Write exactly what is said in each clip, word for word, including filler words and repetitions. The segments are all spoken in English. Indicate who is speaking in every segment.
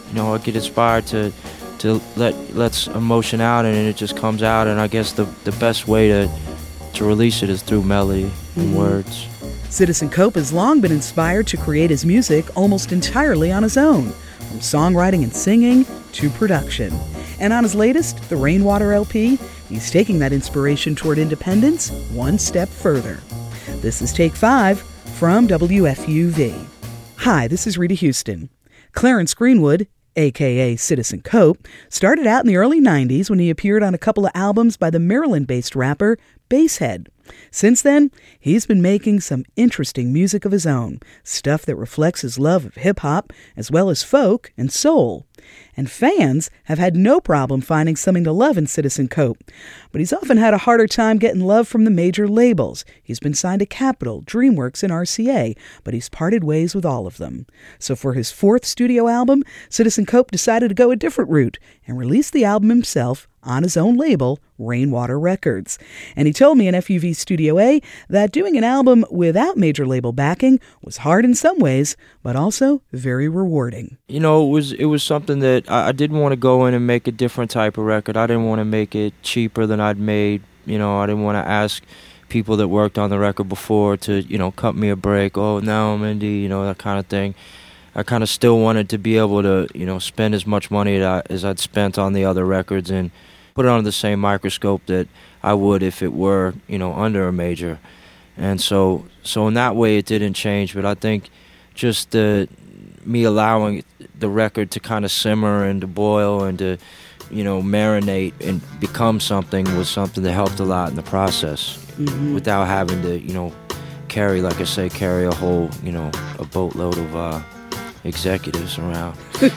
Speaker 1: you know, I get inspired to to let lets emotion out, and it just comes out. And I guess the the best way to to release it is through melody and mm-hmm. words.
Speaker 2: Citizen Cope has long been inspired to create his music almost entirely on his own, from songwriting and singing to production. And on his latest, the Rainwater L P, he's taking that inspiration toward independence one step further. This is Take Five from W F U V. Hi, this is Rita Houston. Clarence Greenwood, a k a. Citizen Cope, started out in the early nineties when he appeared on a couple of albums by the Maryland-based rapper Basshead. Since then, he's been making some interesting music of his own, stuff that reflects his love of hip-hop as well as folk and soul. And fans have had no problem finding something to love in Citizen Cope. But he's often had a harder time getting love from the major labels. He's been signed to Capitol, DreamWorks, and R C A, but he's parted ways with all of them. So for his fourth studio album, Citizen Cope decided to go a different route and release the album himself on his own label, Rainwater Records. And he told me in F U V Studio A that doing an album without major label backing was hard in some ways, but also very rewarding.
Speaker 1: You know, it was it was something that I, I didn't want to go in and make a different type of record. I didn't want to make it cheaper than I'd made. You know, I didn't want to ask people that worked on the record before to, you know, cut me a break. Oh, no, I'm indie, you know, that kind of thing. I kind of still wanted to be able to, you know, spend as much money as I'd spent on the other records and put it under the same microscope that I would if it were, you know, under a major. And so so in that way it didn't change, but I think just uh, me allowing the record to kind of simmer and to boil and to, you know, marinate and become something was something that helped a lot in the process mm-hmm. without having to, you know, carry, like I say, carry a whole, you know, a boatload of uh, executives around.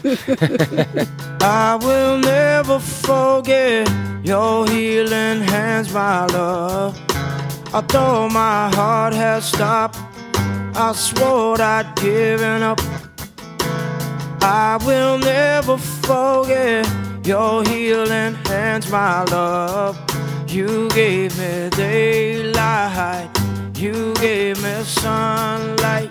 Speaker 1: I will never forget your healing hands, my love. Although my heart has stopped, I swore I'd given up. I will never forget your healing hands, my love. You gave me daylight, you gave me sunlight.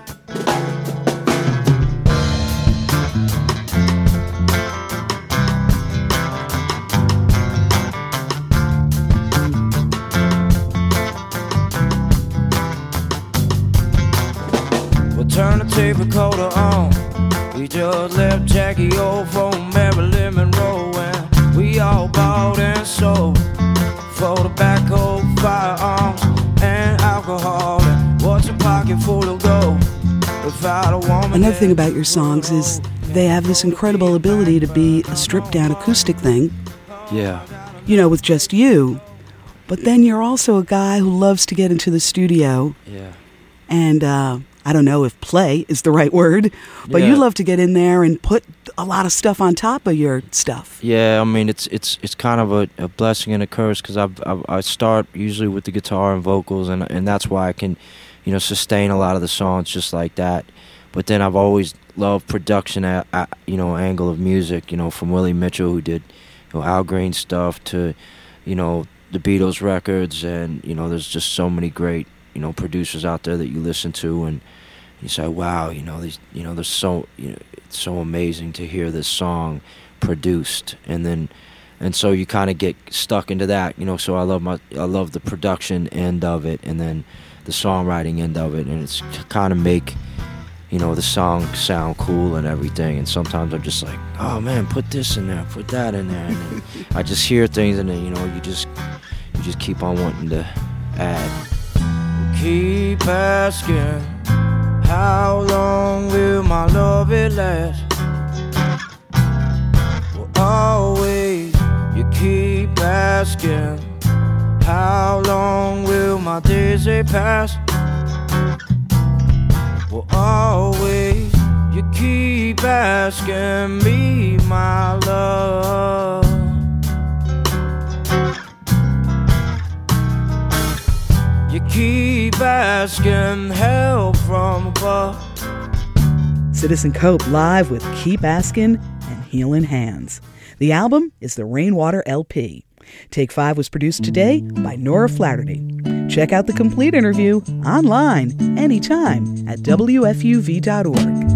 Speaker 1: Turn the tape recorder on. We just left Jackie O for Marilyn Monroe, and we all bought and sold for tobacco, firearms, and alcohol. And what's a pocket full of gold without a woman?
Speaker 2: Another thing about your songs is they have this incredible ability to be a stripped-down acoustic thing.
Speaker 1: Yeah.
Speaker 2: You know, with just you. But then you're also a guy who loves to get into the studio.
Speaker 1: Yeah.
Speaker 2: And, uh... I don't know if play is the right word, but yeah. You love to get in there and put a lot of stuff on top of your stuff.
Speaker 1: Yeah, I mean, it's it's it's kind of a, a blessing and a curse because I I start usually with the guitar and vocals, and and that's why I can, you know, sustain a lot of the songs just like that. But then I've always loved production at, at you know, angle of music, you know, from Willie Mitchell, who did, you know, Al Green stuff, to, you know, the Beatles records, and, you know, there's just so many great, you know, producers out there that you listen to and you say, wow, you know, these, you know, there's so, you know, it's so amazing to hear this song produced, and then, and so you kind of get stuck into that, you know. So I love my, I love the production end of it, and then the songwriting end of it, and it's kind of make, you know, the song sound cool and everything. And sometimes I'm just like, oh man, put this in there, put that in there, and then I just hear things, and then, you know, you just, you just keep on wanting to add.
Speaker 3: Keep asking, how long will my love it last? Well, always you keep asking, how long will my days they pass? Well, always you keep asking me, my love. You keep asking help from above.
Speaker 2: Citizen Cope live with Keep Askin' and Healin' Hands. The album is the Rainwater L P. Take Five was produced today by Nora Flaherty. Check out the complete interview online anytime at W F U V dot org.